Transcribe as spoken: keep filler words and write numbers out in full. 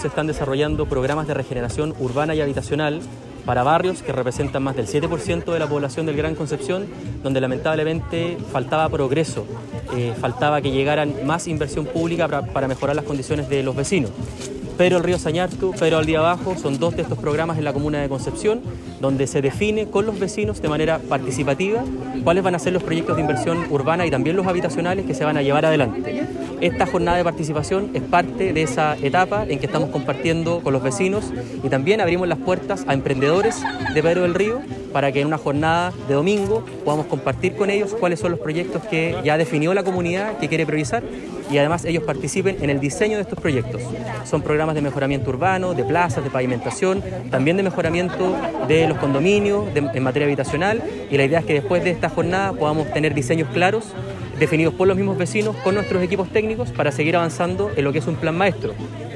Se están desarrollando programas de regeneración urbana y habitacional para barrios que representan más del siete por ciento de la población del Gran Concepción, donde lamentablemente faltaba progreso, eh, faltaba que llegaran más inversión pública para, para mejorar las condiciones de los vecinos. Pero el Río Sañartu, Pero al Día Abajo son dos de estos programas en la comuna de Concepción, donde se define con los vecinos de manera participativa cuáles van a ser los proyectos de inversión urbana y también los habitacionales que se van a llevar adelante. Esta jornada de participación es parte de esa etapa en que estamos compartiendo con los vecinos y también abrimos las puertas a emprendedores de Pedro del Río para que en una jornada de domingo podamos compartir con ellos cuáles son los proyectos que ya definió la comunidad que quiere priorizar y además ellos participen en el diseño de estos proyectos. Son programas de mejoramiento urbano, de plazas, de pavimentación, también de mejoramiento de los condominios de, en materia habitacional, y la idea es que después de esta jornada podamos tener diseños claros definidos por los mismos vecinos con nuestros equipos técnicos para seguir avanzando en lo que es un plan maestro.